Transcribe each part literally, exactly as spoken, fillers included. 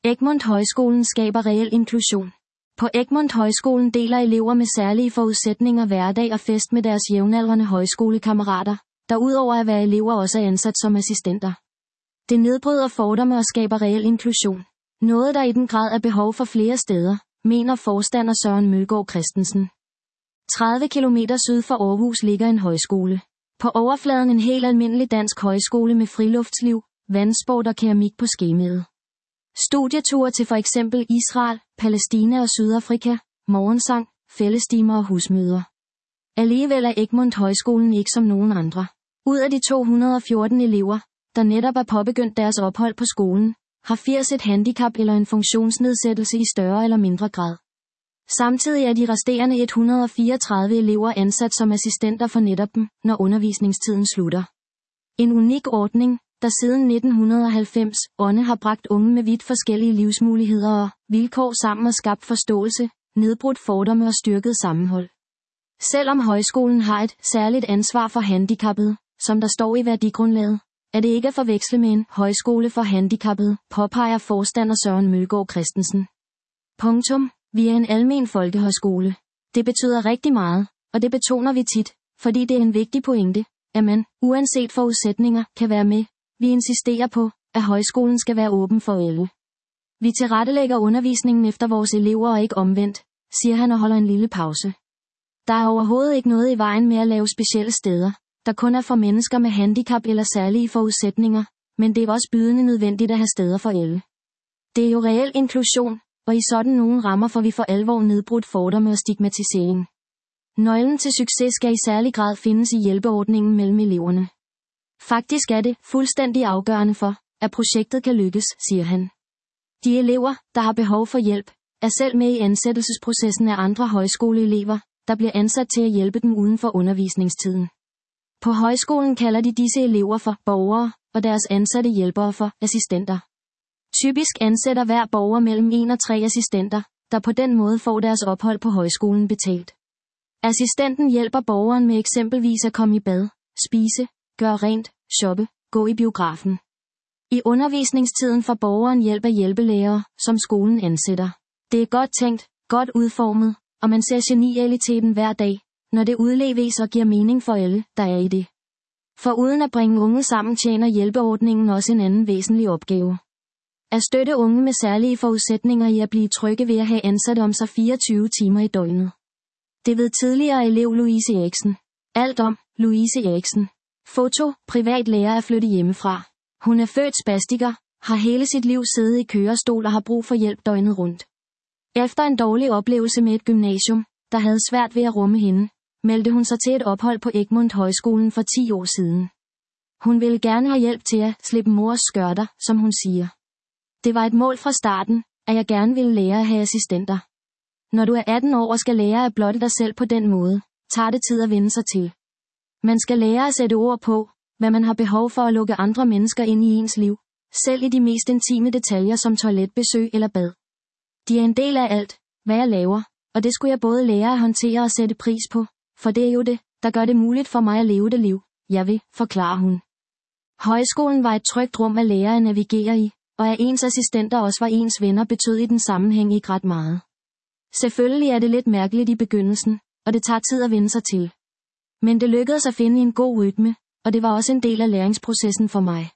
Egmont Højskolen skaber reel inklusion. På Egmont Højskolen deler elever med særlige forudsætninger hverdag og fest med deres jævnaldrende højskolekammerater, der udover at være elever også er ansat som assistenter. Det nedbryder fordomme og skaber reel inklusion. Noget der i den grad er behov for flere steder, mener forstander Søren Mølgaard Christensen. tredive kilometer syd for Aarhus ligger en højskole. På overfladen en helt almindelig dansk højskole med friluftsliv, vandsport og keramik på skemaet. Studieture til for eksempel Israel, Palæstina og Sydafrika, morgensang, fællestimer og husmøder. Alligevel er Egmont Højskolen ikke som nogen andre. Ud af de to hundrede og fjorten elever, der netop er påbegyndt deres ophold på skolen, har firs et handicap eller en funktionsnedsættelse i større eller mindre grad. Samtidig er de resterende et hundrede og fireogtredive elever ansat som assistenter for netop dem, når undervisningstiden slutter. En unik ordning, der siden nitten halvfems ånde har bragt unge med vidt forskellige livsmuligheder og vilkår sammen og skabt forståelse, nedbrudt fordomme og styrket sammenhold. Selvom højskolen har et særligt ansvar for handicappede, som der står i værdigrundlaget, er det ikke at forveksle med en højskole for handicappede, påpeger forstander Søren Mølgaard Christensen. Punktum. Vi er en almen folkehøjskole. Det betyder rigtig meget, og det betoner vi tit, fordi det er en vigtig pointe, at man, uanset forudsætninger, kan være med. Vi insisterer på, at højskolen skal være åben for alle. Vi tilrettelægger undervisningen efter vores elever og ikke omvendt, siger han og holder en lille pause. Der er overhovedet ikke noget i vejen med at lave specielle steder, der kun er for mennesker med handicap eller særlige forudsætninger, men det er også bydende nødvendigt at have steder for alle. Det er jo reel inklusion, og i sådan nogle rammer får vi for alvor nedbrudt fordomme og stigmatisering. Nøglen til succes skal i særlig grad findes i hjælpeordningen mellem eleverne. Faktisk er det fuldstændig afgørende for, at projektet kan lykkes, siger han. De elever, der har behov for hjælp, er selv med i ansættelsesprocessen af andre højskoleelever, der bliver ansat til at hjælpe dem uden for undervisningstiden. På højskolen kalder de disse elever for borgere, og deres ansatte hjælpere for assistenter. Typisk ansætter hver borger mellem en og tre assistenter, der på den måde får deres ophold på højskolen betalt. Assistenten hjælper borgeren med eksempelvis at komme i bad, spise, gøre rent, shoppe, gå i biografen. I undervisningstiden får borgeren hjælp af hjælpelærere, som skolen ansætter. Det er godt tænkt, godt udformet, og man ser genialiteten hver dag, når det udleves og giver mening for alle, der er i det. For uden at bringe unge sammen tjener hjælpeordningen også en anden væsentlig opgave. At støtte unge med særlige forudsætninger i at blive trygge ved at have ansat om sig fireogtyve timer i døgnet. Det ved tidligere elev Louise Eriksen. Alt om Louise Eriksen. Foto, privat lærer at flytte hjemmefra. Hun er født spastiker, har hele sit liv siddet i kørestol og har brug for hjælp døgnet rundt. Efter en dårlig oplevelse med et gymnasium, der havde svært ved at rumme hende, meldte hun sig til et ophold på Egmont Højskolen for ti år siden. Hun ville gerne have hjælp til at slippe mors skørter, som hun siger. Det var et mål fra starten, at jeg gerne ville lære at have assistenter. Når du er atten år og skal lære at blotte dig selv på den måde, tager det tid at vende sig til. Man skal lære at sætte ord på, hvad man har behov for at lukke andre mennesker ind i ens liv, selv i de mest intime detaljer som toiletbesøg eller bad. De er en del af alt, hvad jeg laver, og det skulle jeg både lære at håndtere og sætte pris på, for det er jo det, der gør det muligt for mig at leve det liv, jeg vil, forklarer hun. Højskolen var et trygt rum at lære at navigere i, og at ens assistenter også var ens venner betød i den sammenhæng ikke ret meget. Selvfølgelig er det lidt mærkeligt i begyndelsen, og det tager tid at vende sig til. Men det lykkedes at finde en god rytme, og det var også en del af læringsprocessen for mig.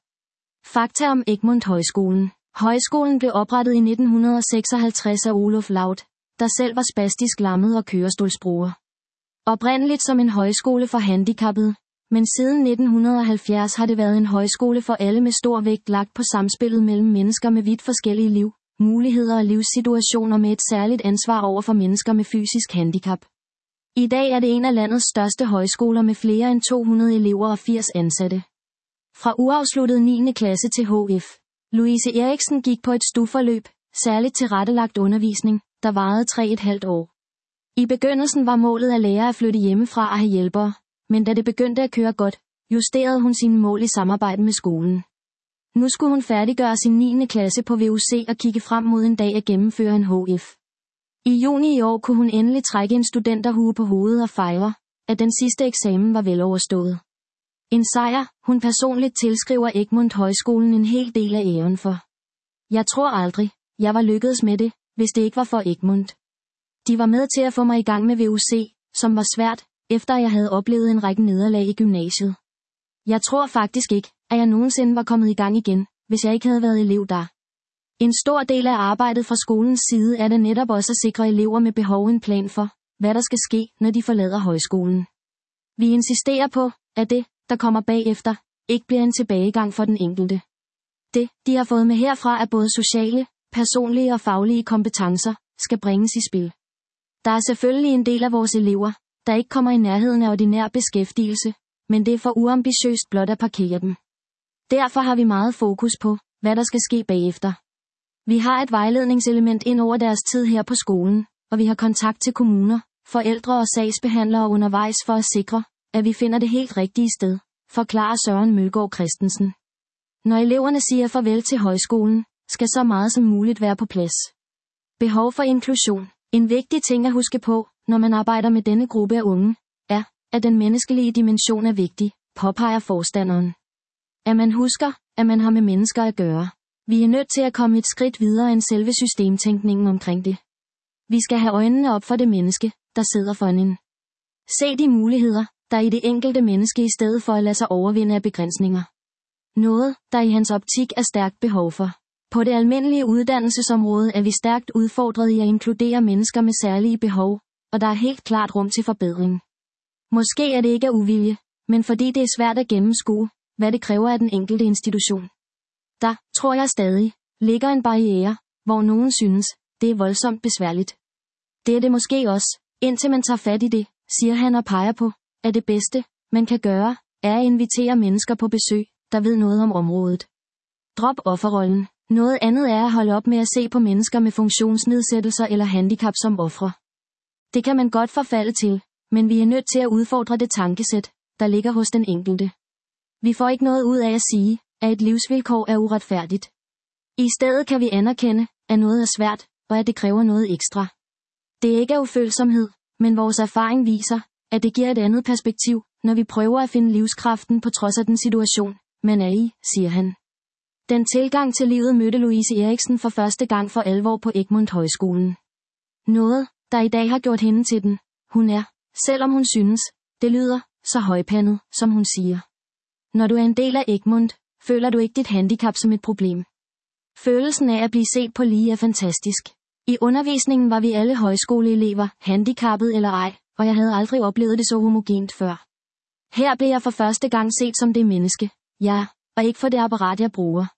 Fakta om Egmont Højskolen. Højskolen blev oprettet i nitten seksoghalvtreds af Olof Laut, der selv var spastisk lammet og kørestolsbruger. Oprindeligt som en højskole for handicappede, men siden nitten halvfjerds har det været en højskole for alle med stor vægt lagt på samspillet mellem mennesker med vidt forskellige liv, muligheder og livssituationer med et særligt ansvar over for mennesker med fysisk handicap. I dag er det en af landets største højskoler med flere end to hundrede elever og firs ansatte. Fra uafsluttet niende klasse til H F. Louise Eriksen gik på et stuforløb, særligt tilrettelagt undervisning, der varede tre et halvt år. I begyndelsen var målet at lære at flytte hjemmefra og have hjælpere, men da det begyndte at køre godt, justerede hun sine mål i samarbejde med skolen. Nu skulle hun færdiggøre sin niende klasse på V U C og kigge frem mod en dag at gennemføre en H F. I juni i år kunne hun endelig trække en studenterhue på hovedet og fejre, at den sidste eksamen var veloverstået. En sejr, hun personligt tilskriver Egmont Højskolen en hel del af æren for. Jeg tror aldrig, jeg var lykkedes med det, hvis det ikke var for Egmont. De var med til at få mig i gang med V U C, som var svært, efter jeg havde oplevet en række nederlag i gymnasiet. Jeg tror faktisk ikke, at jeg nogensinde var kommet i gang igen, hvis jeg ikke havde været elev der. En stor del af arbejdet fra skolens side er det netop også at sikre elever med behov en plan for, hvad der skal ske, når de forlader højskolen. Vi insisterer på, at det, der kommer bagefter, ikke bliver en tilbagegang for den enkelte. Det, de har fået med herfra, er både sociale, personlige og faglige kompetencer, skal bringes i spil. Der er selvfølgelig en del af vores elever, der ikke kommer i nærheden af ordinær beskæftigelse, men det er for uambitiøst blot at parkere dem. Derfor har vi meget fokus på, hvad der skal ske bagefter. Vi har et vejledningselement ind over deres tid her på skolen, og vi har kontakt til kommuner, forældre og sagsbehandlere undervejs for at sikre, at vi finder det helt rigtige sted, forklarer Søren Mølgaard Christensen. Når eleverne siger farvel til højskolen, skal så meget som muligt være på plads. Behov for inklusion. En vigtig ting at huske på, når man arbejder med denne gruppe af unge, er, at den menneskelige dimension er vigtig, påpeger forstanderen. At man husker, at man har med mennesker at gøre. Vi er nødt til at komme et skridt videre end selve systemtænkningen omkring det. Vi skal have øjnene op for det menneske, der sidder for en. Se de muligheder, der er i det enkelte menneske i stedet for at lade sig overvinde af begrænsninger. Noget, der i hans optik er stærkt behov for. På det almindelige uddannelsesområde er vi stærkt udfordret i at inkludere mennesker med særlige behov, og der er helt klart rum til forbedring. Måske er det ikke af uvilje, men fordi det er svært at gennemskue, hvad det kræver af den enkelte institution. Der, tror jeg stadig, ligger en barriere, hvor nogen synes, det er voldsomt besværligt. Det er det måske også, indtil man tager fat i det, siger han og peger på, at det bedste, man kan gøre, er at invitere mennesker på besøg, der ved noget om området. Drop offerrollen. Noget andet er at holde op med at se på mennesker med funktionsnedsættelser eller handicap som ofre. Det kan man godt forfalde til, men vi er nødt til at udfordre det tankesæt, der ligger hos den enkelte. Vi får ikke noget ud af at sige, at et livsvilkår er uretfærdigt. I stedet kan vi anerkende, at noget er svært, og at det kræver noget ekstra. Det er ikke af ufølsomhed, men vores erfaring viser, at det giver et andet perspektiv, når vi prøver at finde livskraften på trods af den situation, man er i, siger han. Den tilgang til livet mødte Louise Eriksen for første gang for alvor på Egmont Højskolen. Noget, der i dag har gjort hende til den, hun er, selvom hun synes, det lyder så højpandet, som hun siger. Når du er en del af Egmont, føler du ikke dit handicap som et problem. Følelsen af at blive set på lige er fantastisk. I undervisningen var vi alle højskoleelever, handicappet eller ej, og jeg havde aldrig oplevet det så homogent før. Her blev jeg for første gang set som det menneske, ja, og ikke for det apparat jeg bruger.